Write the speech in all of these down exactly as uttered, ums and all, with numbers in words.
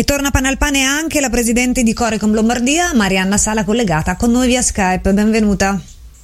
Ritorna pane al pane anche la presidente di Corecom Lombardia, Marianna Sala, collegata con noi via Skype. Benvenuta.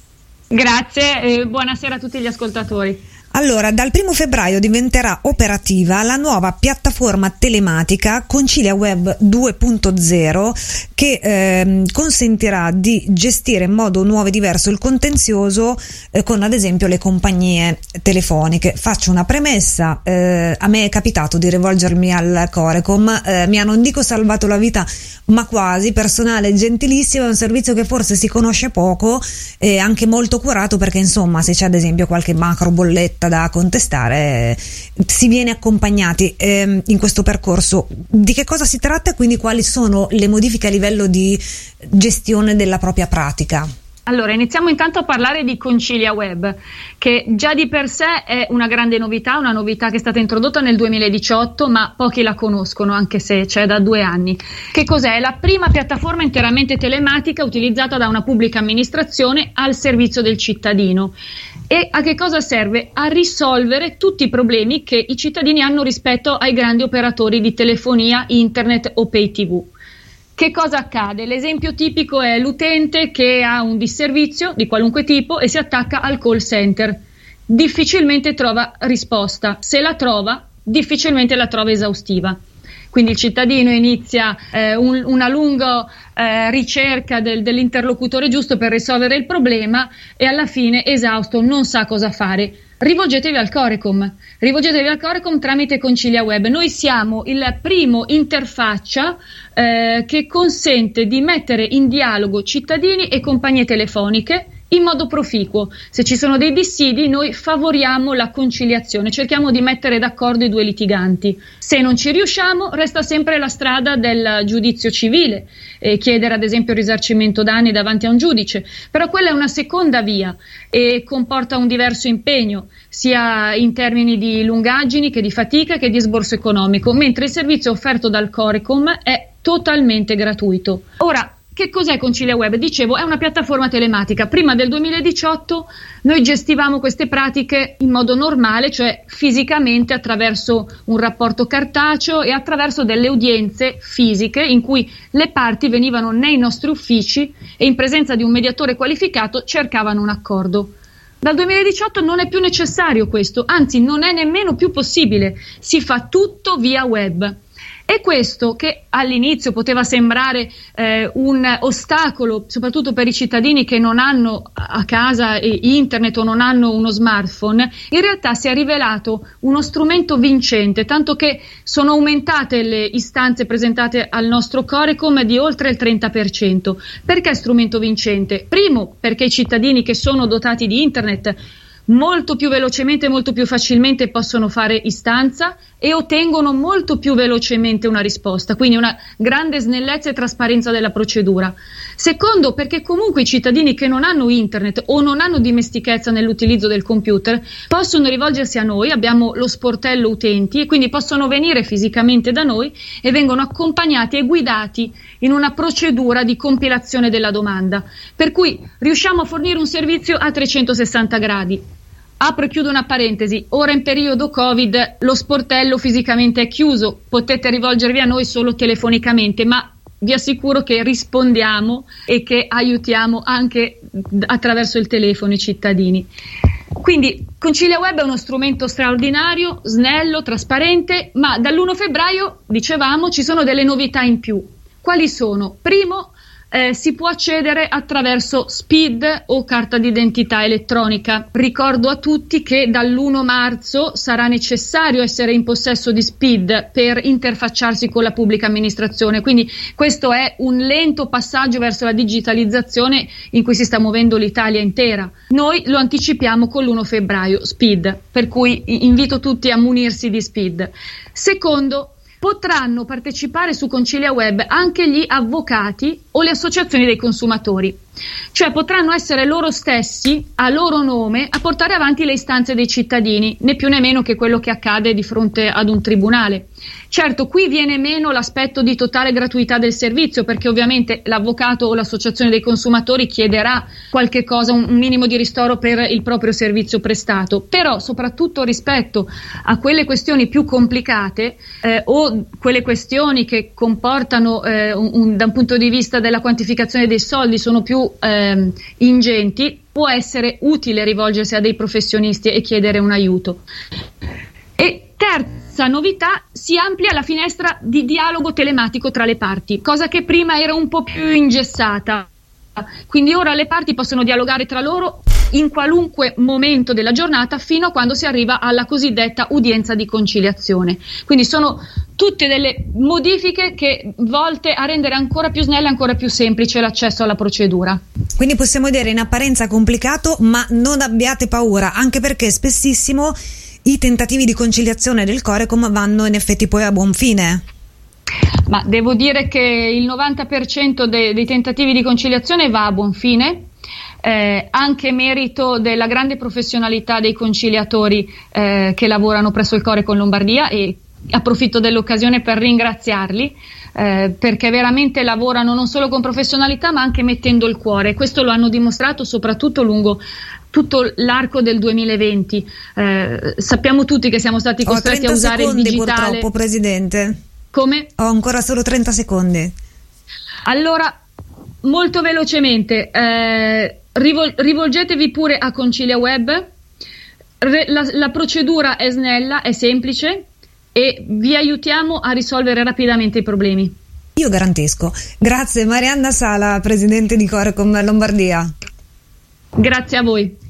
Grazie e buonasera a tutti gli ascoltatori. Allora, dal primo febbraio diventerà operativa la nuova piattaforma telematica Concilia Web due punto zero che eh, consentirà di gestire in modo nuovo e diverso il contenzioso eh, con ad esempio le compagnie telefoniche. Faccio una premessa, eh, a me è capitato di rivolgermi al Corecom, eh, mi hanno non dico salvato la vita ma quasi, personale gentilissimo, è un servizio che forse si conosce poco e anche molto curato, perché insomma se c'è ad esempio qualche macro bolletta da contestare si viene accompagnati eh, in questo percorso. Di che cosa si tratta e quindi quali sono le modifiche a livello di gestione della propria pratica? Allora, iniziamo intanto a parlare di Concilia Web, che già di per sé è una grande novità, una novità che è stata introdotta nel duemiladiciotto, ma pochi la conoscono, anche se c'è da due anni. Che cos'è? È la prima piattaforma interamente telematica utilizzata da una pubblica amministrazione al servizio del cittadino. E a che cosa serve? A risolvere tutti i problemi che i cittadini hanno rispetto ai grandi operatori di telefonia, internet o pay tivù. Che cosa accade? L'esempio tipico è l'utente che ha un disservizio di qualunque tipo e si attacca al call center. Difficilmente trova risposta. Se la trova, difficilmente la trova esaustiva. Quindi il cittadino inizia eh, un, una lunga eh, ricerca del, dell'interlocutore giusto per risolvere il problema e alla fine, esausto, non sa cosa fare. Rivolgetevi al Corecom, rivolgetevi al Corecom tramite Concilia Web. Noi siamo il primo interfaccia eh, che consente di mettere in dialogo cittadini e compagnie telefoniche in modo proficuo. Se ci sono dei dissidi, noi favoriamo la conciliazione, cerchiamo di mettere d'accordo i due litiganti. Se non ci riusciamo, resta sempre la strada del giudizio civile, e chiedere ad esempio il risarcimento danni davanti a un giudice, però quella è una seconda via e comporta un diverso impegno, sia in termini di lungaggini che di fatica che di esborso economico, mentre il servizio offerto dal Corecom è totalmente gratuito. Ora, che cos'è Concilia Web? Dicevo, è una piattaforma telematica. Prima del duemiladiciotto noi gestivamo queste pratiche in modo normale, cioè fisicamente attraverso un rapporto cartaceo e attraverso delle udienze fisiche in cui le parti venivano nei nostri uffici e in presenza di un mediatore qualificato cercavano un accordo. Dal duemiladiciotto non è più necessario questo, anzi non è nemmeno più possibile, si fa tutto via web. E questo, che all'inizio poteva sembrare eh, un ostacolo, soprattutto per i cittadini che non hanno a casa internet o non hanno uno smartphone, in realtà si è rivelato uno strumento vincente, tanto che sono aumentate le istanze presentate al nostro Corecom di oltre il trenta per cento. Perché strumento vincente? Primo, perché i cittadini che sono dotati di internet molto più velocemente e molto più facilmente possono fare istanza e ottengono molto più velocemente una risposta, quindi una grande snellezza e trasparenza della procedura. Secondo, perché comunque i cittadini che non hanno internet o non hanno dimestichezza nell'utilizzo del computer possono rivolgersi a noi, abbiamo lo sportello utenti e quindi possono venire fisicamente da noi e vengono accompagnati e guidati in una procedura di compilazione della domanda, per cui riusciamo a fornire un servizio a trecentosessanta gradi. Apro e chiudo una parentesi, ora in periodo Covid lo sportello fisicamente è chiuso, potete rivolgervi a noi solo telefonicamente, ma vi assicuro che rispondiamo e che aiutiamo anche attraverso il telefono i cittadini. Quindi Concilia Web è uno strumento straordinario, snello, trasparente, ma dall'primo febbraio, dicevamo, ci sono delle novità in più. Quali sono? Primo, Eh, si può accedere attraverso S P I D o carta d'identità elettronica. Ricordo a tutti che dall'primo marzo sarà necessario essere in possesso di S P I D per interfacciarsi con la pubblica amministrazione, quindi questo è un lento passaggio verso la digitalizzazione in cui si sta muovendo l'Italia intera. Noi lo anticipiamo con l'primo febbraio, S P I D, per cui invito tutti a munirsi di S P I D. Secondo, potranno partecipare su Concilia Web anche gli avvocati o le associazioni dei consumatori. Cioè potranno essere loro stessi, a loro nome, a portare avanti le istanze dei cittadini, né più né meno che quello che accade di fronte ad un tribunale. Certo, qui viene meno l'aspetto di totale gratuità del servizio, perché ovviamente l'avvocato o l'associazione dei consumatori chiederà qualche cosa, un minimo di ristoro per il proprio servizio prestato, però soprattutto rispetto a quelle questioni più complicate eh, o quelle questioni che comportano eh, un, un, da un punto di vista della quantificazione dei soldi sono più eh, ingenti, può essere utile rivolgersi a dei professionisti e chiedere un aiuto. E terza novità, si amplia la finestra di dialogo telematico tra le parti, cosa che prima era un po' più ingessata. Quindi ora le parti possono dialogare tra loro in qualunque momento della giornata fino a quando si arriva alla cosiddetta udienza di conciliazione. Quindi sono tutte delle modifiche che volte a rendere ancora più snella e ancora più semplice l'accesso alla procedura. Quindi possiamo dire in apparenza complicato, ma non abbiate paura, anche perché spessissimo i tentativi di conciliazione del Corecom vanno in effetti poi a buon fine. Ma devo dire che il novanta per cento dei, dei tentativi di conciliazione va a buon fine, eh, anche merito della grande professionalità dei conciliatori eh, che lavorano presso il Corecom Lombardia, e approfitto dell'occasione per ringraziarli eh, perché veramente lavorano non solo con professionalità ma anche mettendo il cuore. Questo lo hanno dimostrato soprattutto lungo tutto l'arco del duemilaventi. Eh, sappiamo tutti che siamo stati costretti a usare il digitale. Purtroppo, Presidente. Come? Ho ancora solo trenta secondi. Allora, molto velocemente, eh, rivol- rivolgetevi pure a Concilia Web. Re- la, la procedura è snella, è semplice e vi aiutiamo a risolvere rapidamente i problemi. Io garantisco. Grazie Marianna Sala, Presidente di Corecom Lombardia. Grazie a voi.